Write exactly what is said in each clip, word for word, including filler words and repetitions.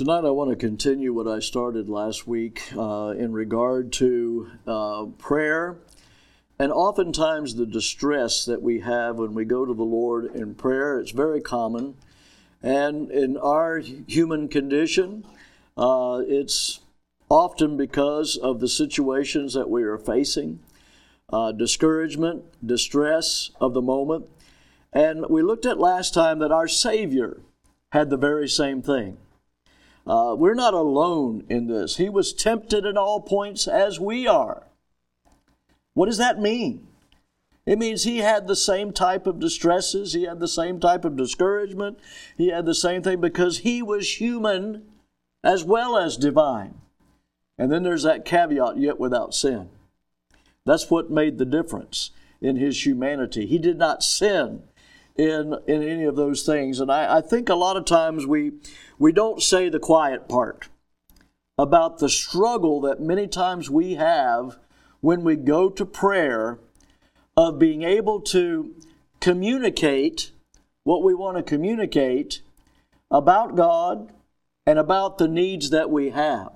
Tonight I want to continue what I started last week uh, in regard to uh, prayer and oftentimes the distress that we have when we go to the Lord in prayer. It's very common. And in our human condition, uh, it's often because of the situations that we are facing, uh, discouragement, distress of the moment. And we looked at last time that our Savior had the very same thing. Uh, we're not alone in this. He was tempted in all points as we are. What does that mean? It means he had the same type of distresses. He had the same type of discouragement. He had the same thing because he was human as well as divine. And then there's that caveat, yet without sin. That's what made the difference in his humanity. He did not sin in in any of those things. And I, I think a lot of times we we don't say the quiet part about the struggle that many times we have when we go to prayer of being able to communicate what we want to communicate about God and about the needs that we have.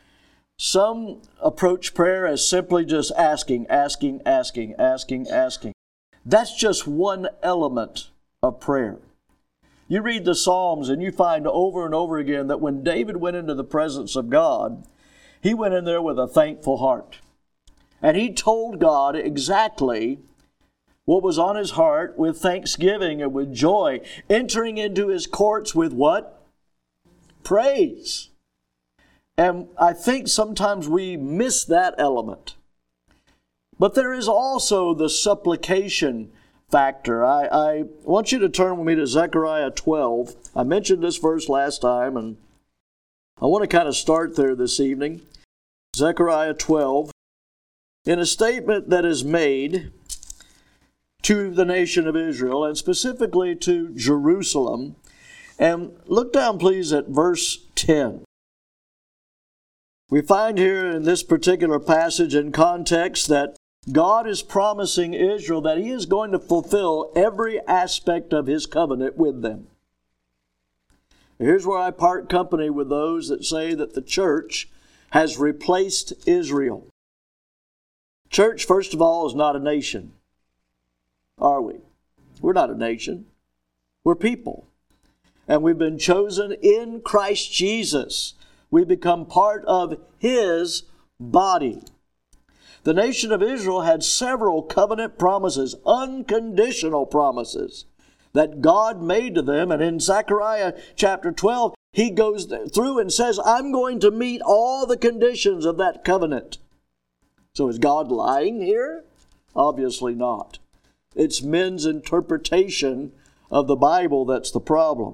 Some approach prayer as simply just asking, asking, asking, asking, asking. That's just one element of prayer. You read the Psalms and you find over and over again that when David went into the presence of God, he went in there with a thankful heart. And he told God exactly what was on his heart with thanksgiving and with joy, entering into his courts with what? Praise. And I think sometimes we miss that element. But there is also the supplication factor. I, I want you to turn with me to Zechariah twelve. I mentioned this verse last time, and I want to kind of start there this evening. Zechariah twelve, in a statement that is made to the nation of Israel, and specifically to Jerusalem. And look down, please, at verse ten. We find here in this particular passage and context that God is promising Israel that He is going to fulfill every aspect of His covenant with them. Here's where I part company with those that say that the church has replaced Israel. Church, first of all, is not a nation, are we? We're not a nation. We're people. And we've been chosen in Christ Jesus. We become part of His body. The nation of Israel had several covenant promises, unconditional promises that God made to them. And in Zechariah chapter twelve, he goes through and says, I'm going to meet all the conditions of that covenant. So is God lying here? Obviously not. It's men's interpretation of the Bible that's the problem.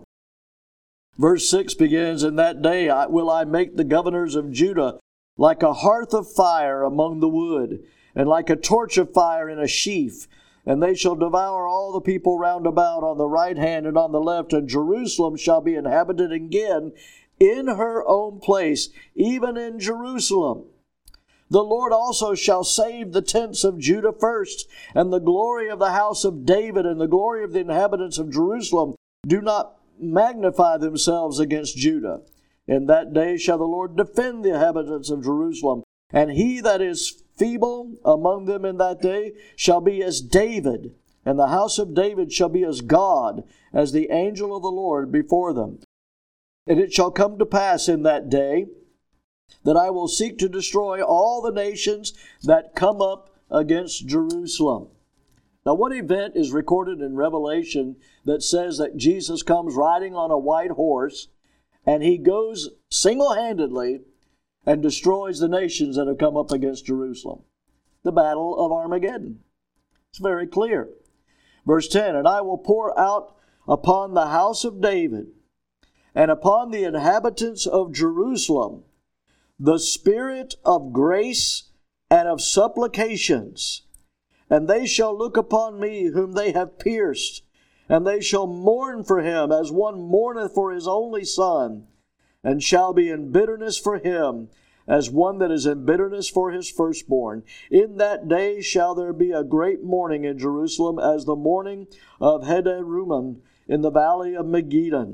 Verse six begins, In that day I, will I make the governors of Judah like a hearth of fire among the wood, and like a torch of fire in a sheaf. And they shall devour all the people round about on the right hand and on the left, and Jerusalem shall be inhabited again in her own place, even in Jerusalem. The Lord also shall save the tents of Judah first, and the glory of the house of David and the glory of the inhabitants of Jerusalem do not magnify themselves against Judah. In that day shall the Lord defend the inhabitants of Jerusalem, and he that is feeble among them in that day shall be as David, and the house of David shall be as God, as the angel of the Lord before them. And it shall come to pass in that day that I will seek to destroy all the nations that come up against Jerusalem. Now, what event is recorded in Revelation that says that Jesus comes riding on a white horse and He goes single-handedly and destroys the nations that have come up against Jerusalem? The battle of Armageddon. It's very clear. Verse ten, And I will pour out upon the house of David and upon the inhabitants of Jerusalem the spirit of grace and of supplications, and they shall look upon me whom they have pierced, and they shall mourn for him as one mourneth for his only son, and shall be in bitterness for him as one that is in bitterness for his firstborn. In that day shall there be a great mourning in Jerusalem, as the mourning of Hadaruman in the valley of Megiddon.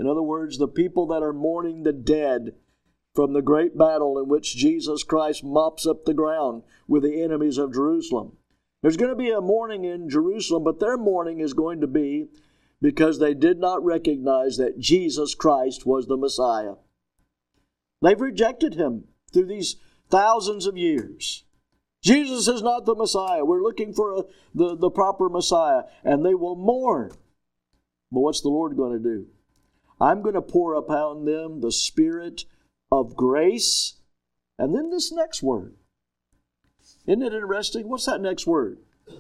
In other words, the people that are mourning the dead from the great battle in which Jesus Christ mops up the ground with the enemies of Jerusalem. There's going to be a mourning in Jerusalem, but their mourning is going to be because they did not recognize that Jesus Christ was the Messiah. They've rejected Him through these thousands of years. Jesus is not the Messiah. We're looking for a, the, the proper Messiah, and they will mourn. But what's the Lord going to do? I'm going to pour upon them the Spirit of grace. And then this next word. Isn't it interesting? What's that next word?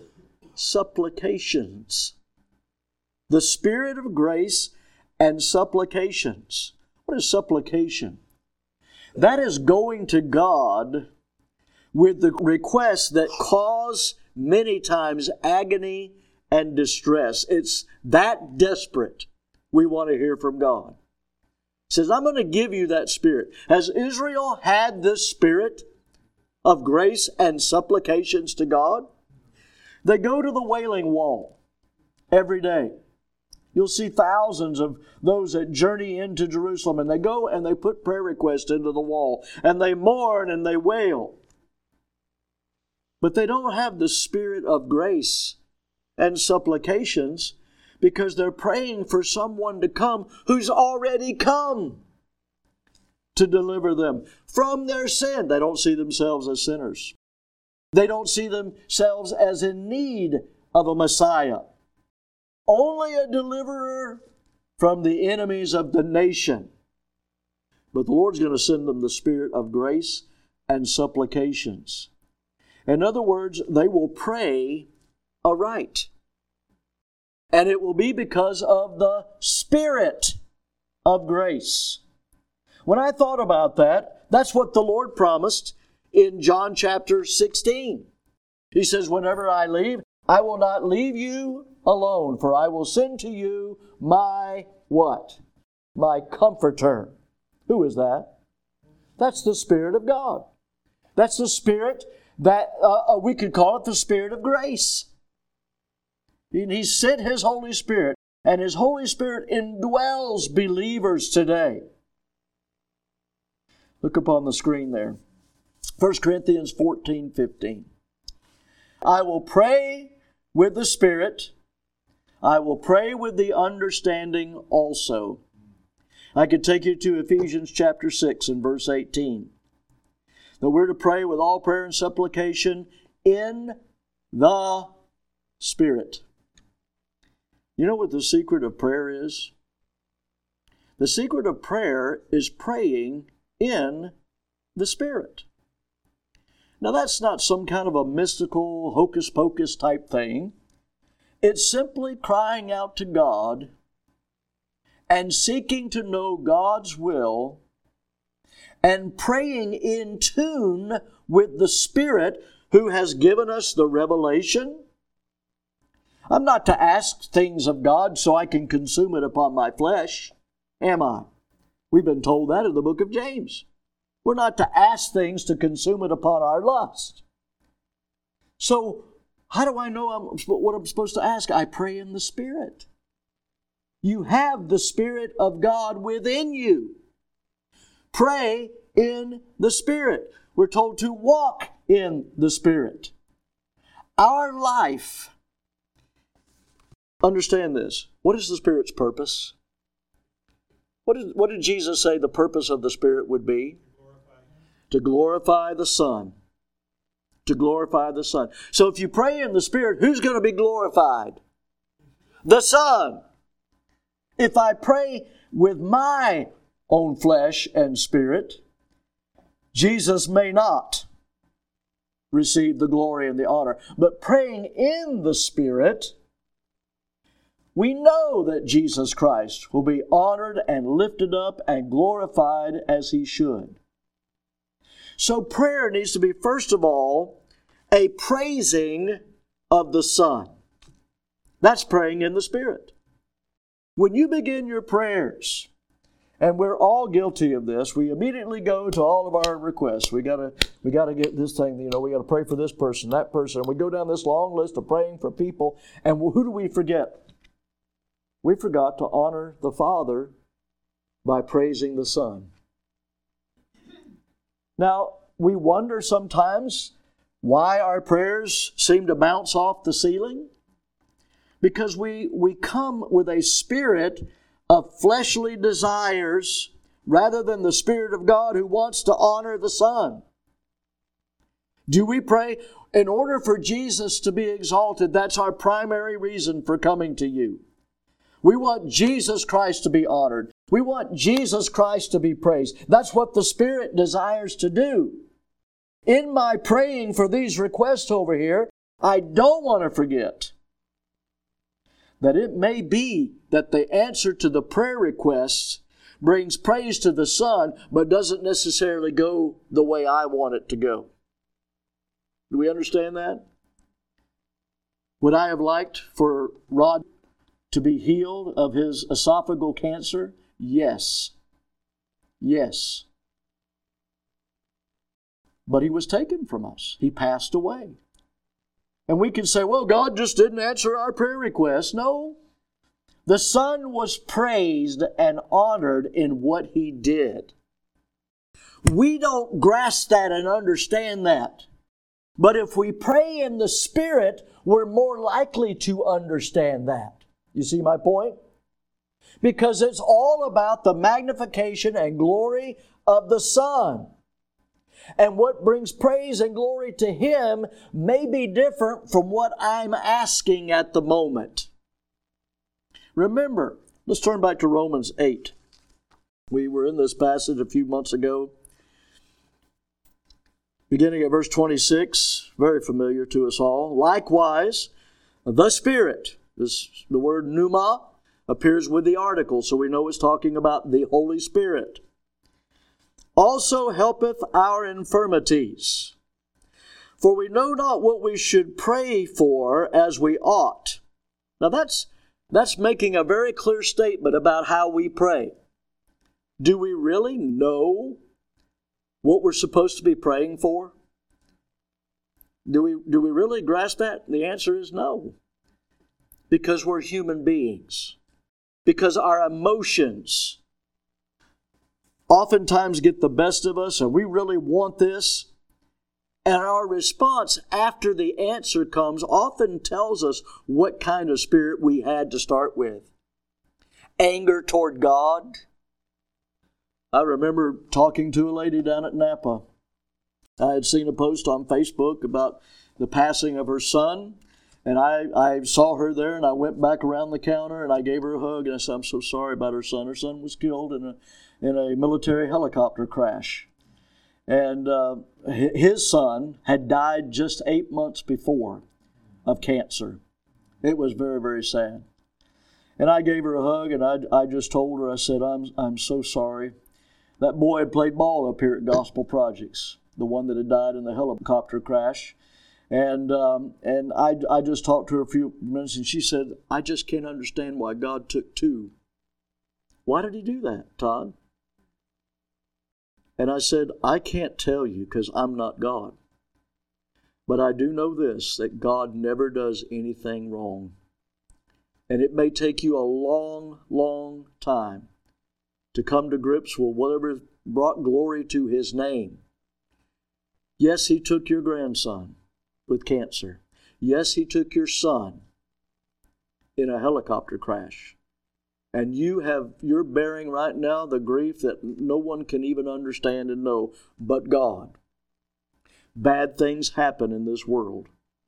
Supplications. The Spirit of grace and supplications. What is supplication? That is going to God with the requests that cause many times agony and distress. It's that desperate we want to hear from God. It says, I'm going to give you that Spirit. Has Israel had this Spirit of grace and supplications to God? They go to the Wailing Wall every day. You'll see thousands of those that journey into Jerusalem, and they go and they put prayer requests into the wall, and they mourn and they wail. But they don't have the Spirit of grace and supplications because they're praying for someone to come who's already come to deliver them from their sin. They don't see themselves as sinners. They don't see themselves as in need of a Messiah. Only a deliverer from the enemies of the nation. But the Lord's going to send them the Spirit of grace and supplications. In other words, they will pray aright. And it will be because of the Spirit of grace. When I thought about that, that's what the Lord promised in John chapter sixteen. He says, whenever I leave, I will not leave you alone, for I will send to you my what? My Comforter. Who is that? That's the Spirit of God. That's the Spirit that uh, we could call it the Spirit of grace. And He sent His Holy Spirit, and His Holy Spirit indwells believers today. Look upon the screen there. First Corinthians fourteen fifteen. I will pray with the Spirit. I will pray with the understanding also. I could take you to Ephesians chapter six and verse eighteen. That we're to pray with all prayer and supplication in the Spirit. You know what the secret of prayer is? The secret of prayer is praying in the Spirit. Now that's not some kind of a mystical hocus-pocus type thing. It's simply crying out to God and seeking to know God's will and praying in tune with the Spirit who has given us the revelation. I'm not to ask things of God so I can consume it upon my flesh, am I? We've been told that in the book of James. We're not to ask things to consume it upon our lust. So, how do I know I'm, what I'm supposed to ask? I pray in the Spirit. You have the Spirit of God within you. Pray in the Spirit. We're told to walk in the Spirit. Our life, understand this, what is the Spirit's purpose? What did, what did Jesus say the purpose of the Spirit would be? To glorify the Son. To glorify the Son. So if you pray in the Spirit, who's going to be glorified? The Son. If I pray with my own flesh and spirit, Jesus may not receive the glory and the honor. But praying in the Spirit, we know that Jesus Christ will be honored and lifted up and glorified as He should. So prayer needs to be, first of all, a praising of the Son. That's praying in the Spirit. When you begin your prayers, and we're all guilty of this, we immediately go to all of our requests. We gotta, we gotta get this thing, you know, we gotta pray for this person, that person. And we go down this long list of praying for people, and who do we forget? We forgot to honor the Father by praising the Son. Now, we wonder sometimes why our prayers seem to bounce off the ceiling. Because we, we come with a spirit of fleshly desires rather than the Spirit of God who wants to honor the Son. Do we pray, in order for Jesus to be exalted, that's our primary reason for coming to you. We want Jesus Christ to be honored. We want Jesus Christ to be praised. That's what the Spirit desires to do. In my praying for these requests over here, I don't want to forget that it may be that the answer to the prayer requests brings praise to the Son, but doesn't necessarily go the way I want it to go. Do we understand that? Would I have liked for Rod to be healed of his esophageal cancer? Yes. Yes. But he was taken from us. He passed away. And we can say, well, God just didn't answer our prayer request. No. The Son was praised and honored in what He did. We don't grasp that and understand that. But if we pray in the Spirit, we're more likely to understand that. You see my point? Because it's all about the magnification and glory of the Son. And what brings praise and glory to Him may be different from what I'm asking at the moment. Remember, let's turn back to Romans eight. We were in this passage a few months ago. Beginning at verse twenty-six, very familiar to us all. Likewise, the Spirit, this, the word pneuma, appears with the article, so we know it's talking about the Holy Spirit. Also helpeth our infirmities. For we know not what we should pray for as we ought. Now that's, that's making a very clear statement about how we pray. Do we really know what we're supposed to be praying for? Do we, do we really grasp that? The answer is no. Because we're human beings. Because our emotions oftentimes get the best of us, and we really want this. And our response after the answer comes often tells us what kind of spirit we had to start with. Anger toward God. I remember talking to a lady down at Napa. I had seen a post on Facebook about the passing of her son. And I, I saw her there, and I went back around the counter, and I gave her a hug, and I said, I'm so sorry about her son. Her son was killed in a in a military helicopter crash. And uh, his son had died just eight months before of cancer. It was very, very sad. And I gave her a hug, and I, I just told her, I said, I'm, I'm so sorry. That boy had played ball up here at Gospel Projects, the one that had died in the helicopter crash. And um, and I, I just talked to her a few minutes, and she said, I just can't understand why God took two. Why did He do that, Todd? And I said, I can't tell you because I'm not God. But I do know this, that God never does anything wrong. And it may take you a long, long time to come to grips with whatever brought glory to His name. Yes, He took your grandson with cancer. Yes, He took your son in a helicopter crash. And you have, you're bearing right now the grief that no one can even understand and know but God. Bad things happen in this world.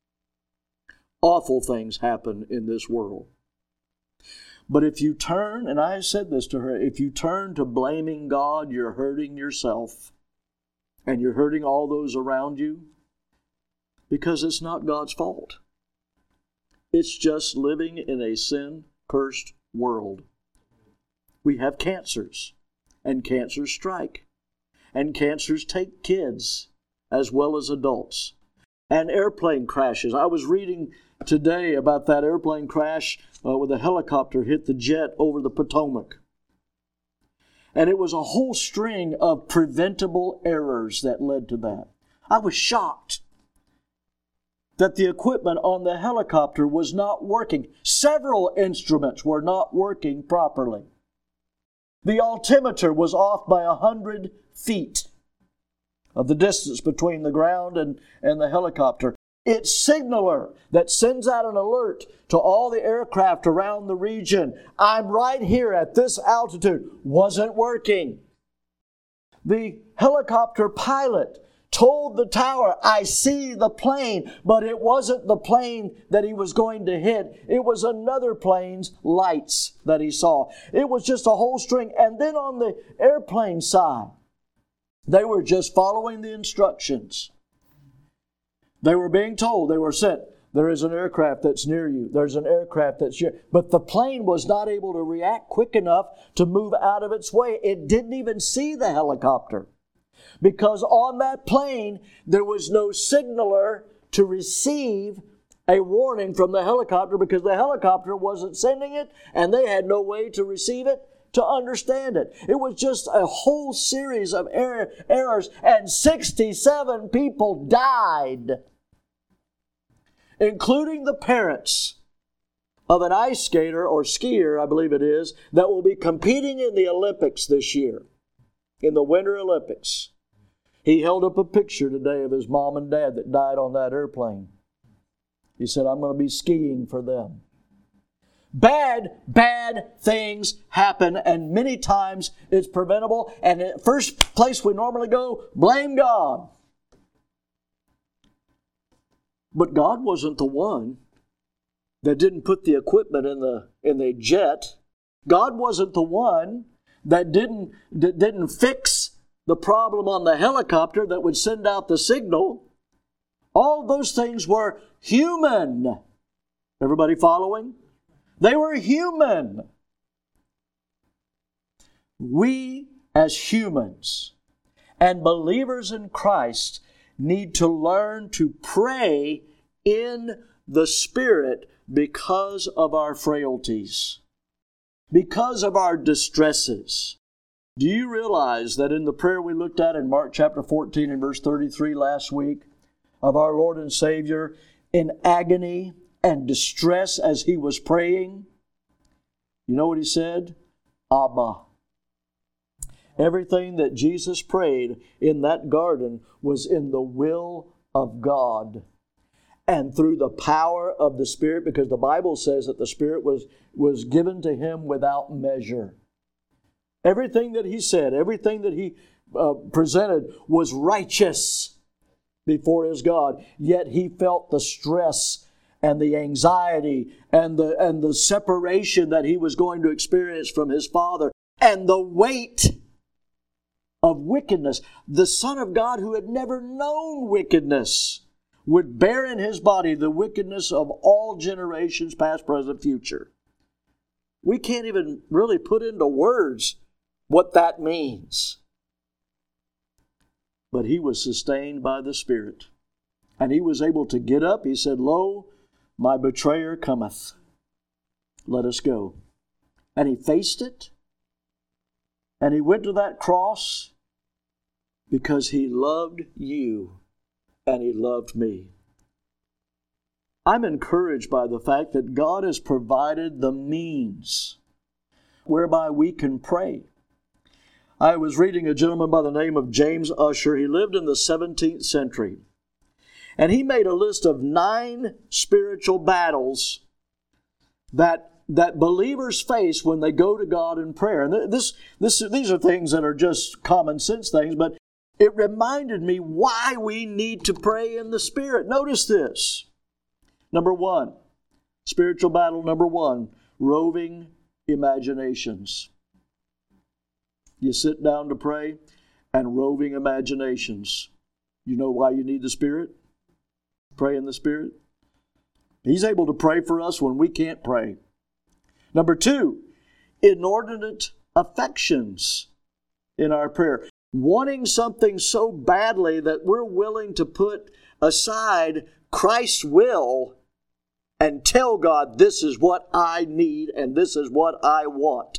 Awful things happen in this world. But if you turn, and I said this to her, if you turn to blaming God, you're hurting yourself. And you're hurting all those around you. Because it's not God's fault. It's just living in a sin-cursed world. We have cancers, and cancers strike, and cancers take kids as well as adults, and airplane crashes. I was reading today about that airplane crash uh, where the helicopter hit the jet over the Potomac. And it was a whole string of preventable errors that led to that. I was shocked that the equipment on the helicopter was not working. Several instruments were not working properly. The altimeter was off by a hundred feet of the distance between the ground and, and the helicopter. Its signaler that sends out an alert to all the aircraft around the region, I'm right here at this altitude, wasn't working. The helicopter pilot told the tower, I see the plane, but it wasn't the plane that he was going to hit. It was another plane's lights that he saw. It was just a whole string. And then on the airplane side, they were just following the instructions. They were being told, they were sent, there is an aircraft that's near you. There's an aircraft that's here. But the plane was not able to react quick enough to move out of its way. It didn't even see the helicopter. Because on that plane, there was no signaler to receive a warning from the helicopter because the helicopter wasn't sending it and they had no way to receive it, to understand it. It was just a whole series of error, errors, and sixty-seven people died, including the parents of an ice skater or skier, I believe it is, that will be competing in the Olympics this year, in the Winter Olympics. He held up a picture today of his mom and dad that died on that airplane. He said, I'm going to be skiing for them. Bad, bad things happen, and many times it's preventable. And the first place we normally go, blame God. But God wasn't the one that didn't put the equipment in the in the jet. God wasn't the one that didn't that didn't fix the problem on the helicopter that would send out the signal. All those things were human. Everybody following? They were human. We as humans and believers in Christ need to learn to pray in the Spirit because of our frailties, because of our distresses. Do you realize that in the prayer we looked at in Mark chapter fourteen and verse thirty-three last week of our Lord and Savior in agony and distress as He was praying, you know what He said? Abba. Everything that Jesus prayed in that garden was in the will of God and through the power of the Spirit, because the Bible says that the Spirit was, was given to Him without measure. Everything that He said, everything that He uh, presented was righteous before His God. Yet He felt the stress and the anxiety and the, and the separation that He was going to experience from His Father and the weight of wickedness. The Son of God, who had never known wickedness, would bear in His body the wickedness of all generations, past, present, future. We can't even really put into words what that means. But He was sustained by the Spirit. And He was able to get up. He said, Lo, my betrayer cometh. Let us go. And He faced it. And He went to that cross because He loved you and He loved me. I'm encouraged by the fact that God has provided the means whereby we can pray. I was reading a gentleman by the name of James Ussher. He lived in the seventeenth century. And he made a list of nine spiritual battles that, that believers face when they go to God in prayer. And this, this, these are things that are just common sense things, but it reminded me why we need to pray in the Spirit. Notice this. Number one, spiritual battle number one, roving imaginations. You sit down to pray and roving imaginations. You know why you need the Spirit? Pray in the Spirit. He's able to pray for us when we can't pray. Number two, inordinate affections in our prayer. Wanting something so badly that we're willing to put aside Christ's will and tell God, this is what I need and this is what I want,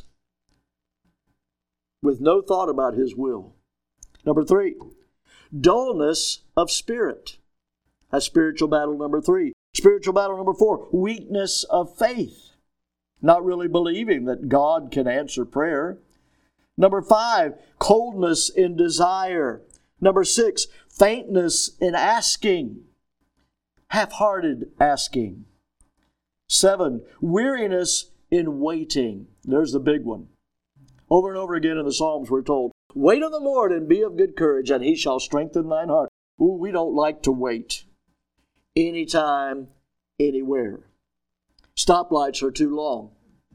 with no thought about His will. Number three, dullness of spirit. That's spiritual battle number three. Spiritual battle number four, weakness of faith. Not really believing that God can answer prayer. Number five, coldness in desire. Number six, faintness in asking. Half-hearted asking. Seven, weariness in waiting. There's the big one. Over and over again in the Psalms we're told, wait on the Lord and be of good courage, and He shall strengthen thine heart. Ooh, we don't like to wait. Anytime, anywhere. Stoplights are too long.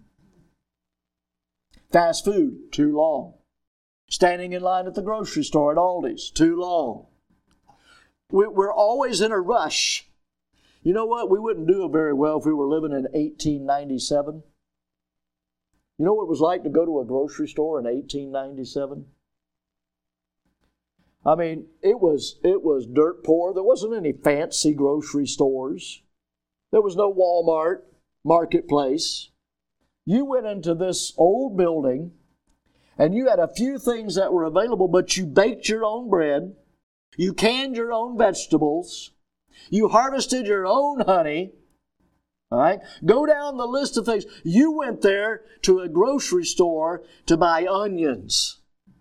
Fast food, too long. Standing in line at the grocery store at Aldi's, too long. We're always in a rush. You know what? We wouldn't do it very well if we were living in eighteen ninety-seven. You know what it was like to go to a grocery store in eighteen ninety-seven? I mean, it was it was dirt poor. There wasn't any fancy grocery stores. There was no Walmart, Marketplace. You went into this old building, and you had a few things that were available, but you baked your own bread. You canned your own vegetables. You harvested your own honey. All right? Go down the list of things. You went there to a grocery store to buy onions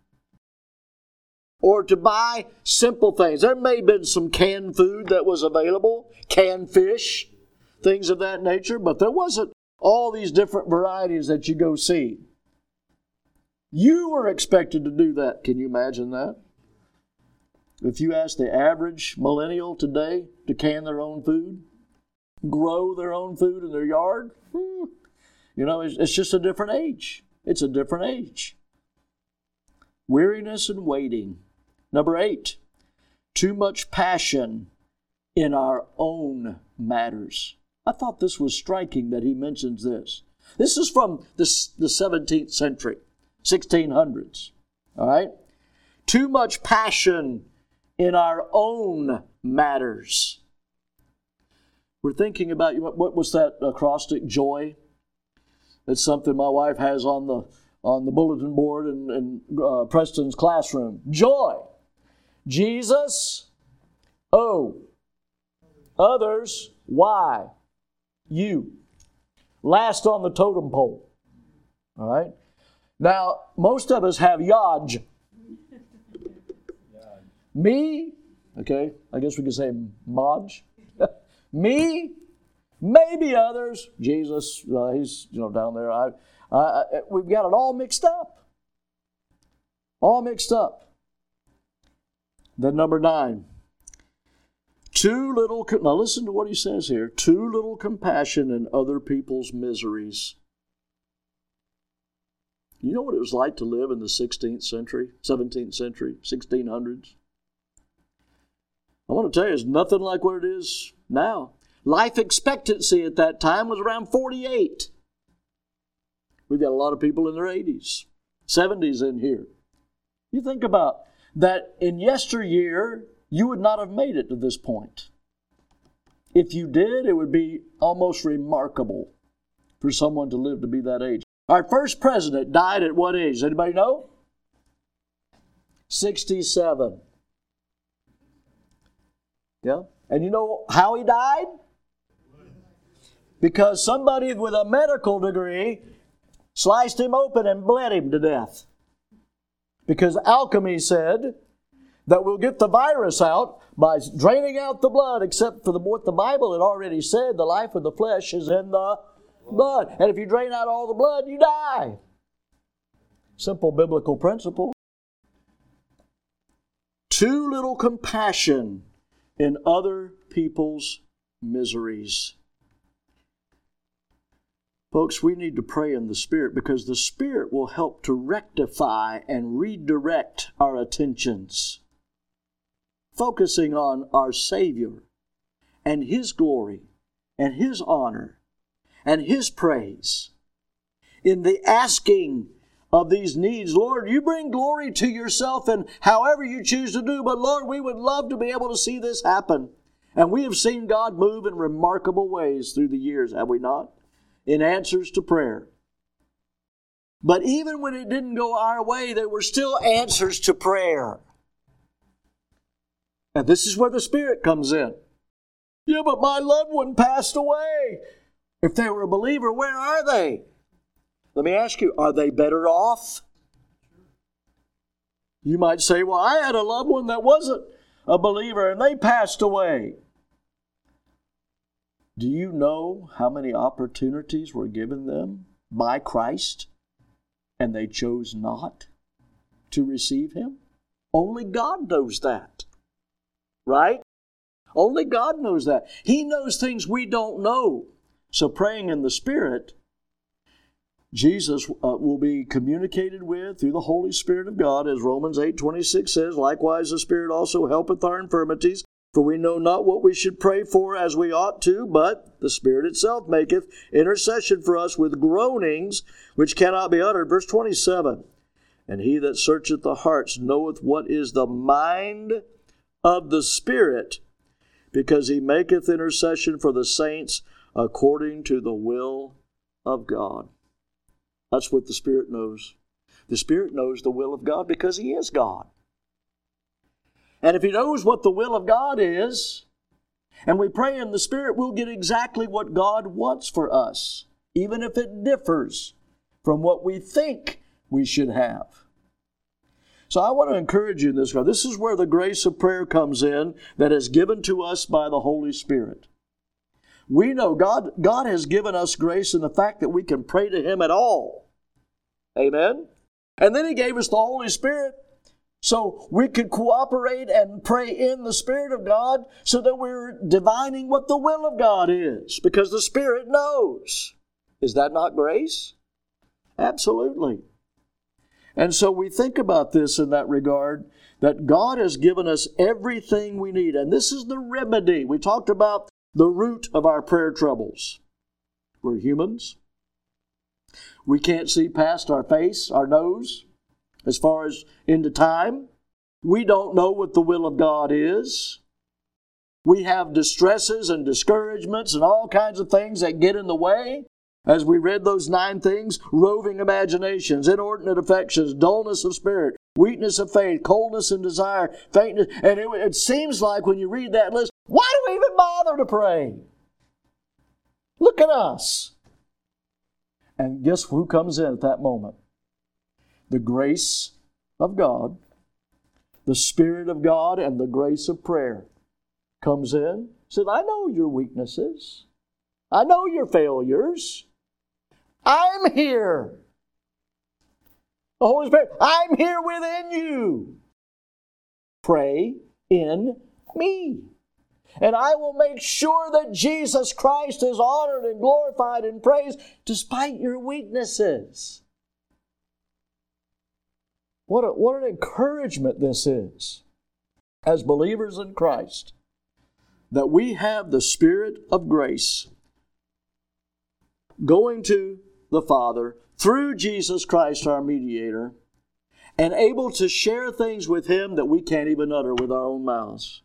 or to buy simple things. There may have been some canned food that was available, canned fish, things of that nature, but there wasn't all these different varieties that you go see. You were expected to do that. Can you imagine that? If you ask the average millennial today to can their own food, grow their own food in their yard, you know, it's, it's just a different age. It's a different age. Weariness and waiting. Number eight, too much passion in our own matters. I thought this was striking that he mentions this. This is from the, the seventeenth century, sixteen hundreds. All right? Too much passion in our own matters. We're thinking about, what was that acrostic, joy? It's something my wife has on the on the bulletin board in, in uh, Preston's classroom. Joy. Jesus. O. Others. Y. You. Last on the totem pole. All right? Now, most of us have Yaj. Me, okay, I guess we could say Maj. Me, maybe others. Jesus, uh, he's you know down there. I, uh, we've got it all mixed up. All mixed up. Then number nine. Too little, now listen to what he says here. Too little compassion in other people's miseries. You know what it was like to live in the sixteenth century, seventeenth century, sixteen hundreds? I want to tell you, it's nothing like what it is now. Life expectancy at that time was around forty-eight. We've got a lot of people in their eighties, seventies in here. You think about that in yesteryear, you would not have made it to this point. If you did, it would be almost remarkable for someone to live to be that age. Our first president died at what age? Does anybody know? sixty-seven. Yeah. And you know how he died? Because somebody with a medical degree sliced him open and bled him to death. Because alchemy said that we'll get the virus out by draining out the blood, except for the, what the Bible had already said, the life of the flesh is in the blood. And if you drain out all the blood, you die. Simple biblical principle. Too little compassion in other people's miseries. Folks, we need to pray in the Spirit because the Spirit will help to rectify and redirect our attentions, focusing on our Savior and His glory and His honor and His praise. In the asking of these needs, Lord, you bring glory to yourself and however you choose to do, but Lord, we would love to be able to see this happen. And we have seen God move in remarkable ways through the years, have we not? In answers to prayer. But even when it didn't go our way, there were still answers to prayer. And this is where the Spirit comes in. Yeah, but my loved one passed away. If they were a believer, where are they? Let me ask you, are they better off? You might say, well, I had a loved one that wasn't a believer and they passed away. Do you know how many opportunities were given them by Christ and they chose not to receive Him? Only God knows that, right? Only God knows that. He knows things we don't know. So praying in the Spirit, Jesus uh, will be communicated with through the Holy Spirit of God, as Romans eight twenty-six says, likewise the Spirit also helpeth our infirmities, for we know not what we should pray for as we ought to, but the Spirit itself maketh intercession for us with groanings which cannot be uttered. Verse twenty-seven, and he that searcheth the hearts knoweth what is the mind of the Spirit, because he maketh intercession for the saints according to the will of God. That's what the Spirit knows. The Spirit knows the will of God because He is God. And if He knows what the will of God is, and we pray in the Spirit, we'll get exactly what God wants for us, even if it differs from what we think we should have. So I want to encourage you in this. This is where the grace of prayer comes in that is given to us by the Holy Spirit. We know God, God has given us grace in the fact that we can pray to Him at all. Amen? And then He gave us the Holy Spirit so we could cooperate and pray in the Spirit of God so that we're divining what the will of God is, because the Spirit knows. Is that not grace? Absolutely. And so we think about this in that regard, that God has given us everything we need. And this is the remedy. We talked about the root of our prayer troubles. We're humans. We can't see past our face, our nose, as far as into time. We don't know what the will of God is. We have distresses and discouragements and all kinds of things that get in the way. As we read those nine things, roving imaginations, inordinate affections, dullness of spirit, weakness of faith, coldness and desire, faintness. And it, it seems like when you read that list, why do we even bother to pray? Look at us. And guess who comes in at that moment? The grace of God, the Spirit of God, and the grace of prayer comes in. Said, I know your weaknesses. I know your failures. I'm here. The Holy Spirit, I'm here within you. Pray in me. And I will make sure that Jesus Christ is honored and glorified and praised despite your weaknesses. What, a, what an encouragement this is as believers in Christ, that we have the Spirit of grace going to the Father through Jesus Christ, our mediator, and able to share things with Him that we can't even utter with our own mouths.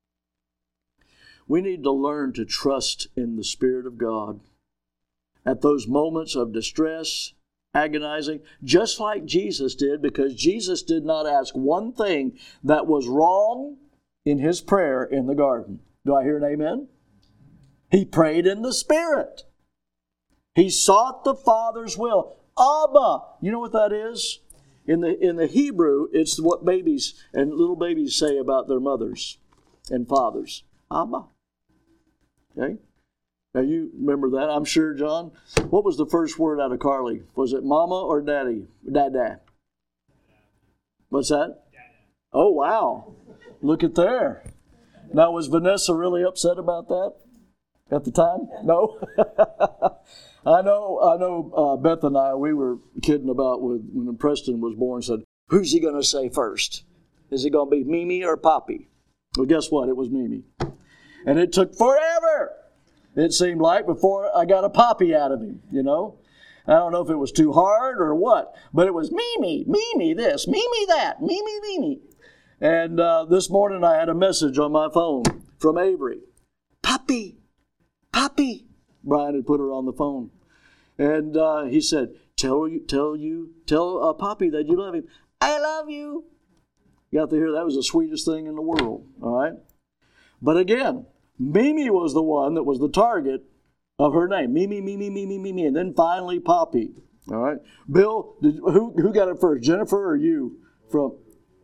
We need to learn to trust in the Spirit of God at those moments of distress, agonizing, just like Jesus did, because Jesus did not ask one thing that was wrong in His prayer in the garden. Do I hear an amen? He prayed in the Spirit. He sought the Father's will. Abba. You know what that is? In the, in the Hebrew, it's what babies and little babies say about their mothers and fathers. Abba. Okay? Now you remember that, I'm sure, John. What was the first word out of Carly? Was it mama or daddy? Dada. What's that? Oh, wow. Look at there. Now, was Vanessa really upset about that at the time? No? I know, I know. Uh, Beth and I, we were kidding about with, when Preston was born, said, who's he going to say first? Is it going to be Mimi or Poppy? Well, guess what? It was Mimi. And it took forever, it seemed like, before I got a Poppy out of him, you know. I don't know if it was too hard or what, but it was Mimi, Mimi this, Mimi that, Mimi, Mimi. And uh, this morning I had a message on my phone from Avery. Poppy, Poppy. Brian had put her on the phone. And uh, he said, tell you, tell you, tell uh, Poppy that you love him. I love you. You got to hear that was the sweetest thing in the world, all right? But again, Mimi was the one that was the target of her name. Mimi, Mimi, Mimi, Mimi, and then finally Poppy, all right? Bill, did, who, who got it first, Jennifer or you? From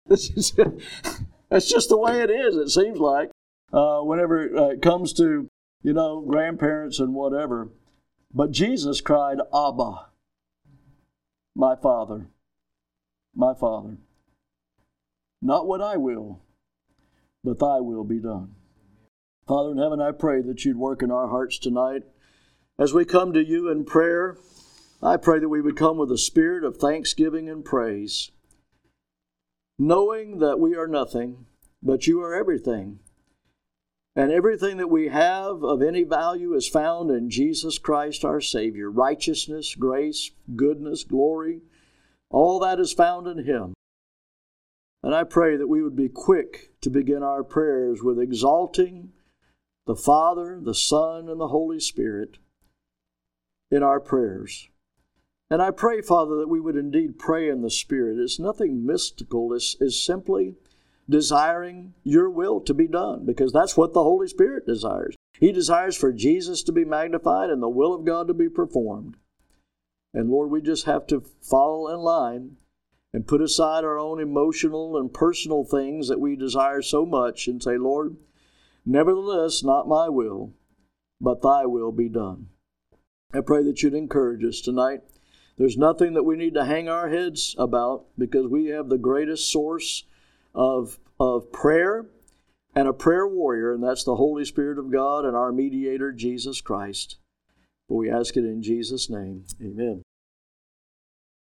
This is, that's just the way it is, it seems like, uh, whenever it comes to, you know, grandparents and whatever. But Jesus cried, Abba, my Father, my Father. Not what I will, but thy will be done. Father in heaven, I pray that you'd work in our hearts tonight. As we come to you in prayer, I pray that we would come with a spirit of thanksgiving and praise, knowing that we are nothing, but you are everything. And everything that we have of any value is found in Jesus Christ our Savior. Righteousness, grace, goodness, glory, all that is found in Him. And I pray that we would be quick to begin our prayers with exalting the Father, the Son, and the Holy Spirit in our prayers. And I pray, Father, that we would indeed pray in the Spirit. It's nothing mystical. It's, it's simply desiring your will to be done, because that's what the Holy Spirit desires. He desires for Jesus to be magnified and the will of God to be performed. And Lord, we just have to fall in line and put aside our own emotional and personal things that we desire so much and say, Lord, nevertheless, not my will, but thy will be done. I pray that you'd encourage us tonight. There's nothing that we need to hang our heads about, because we have the greatest source of, of prayer and a prayer warrior, and that's the Holy Spirit of God and our mediator, Jesus Christ. But we ask it in Jesus' name. Amen.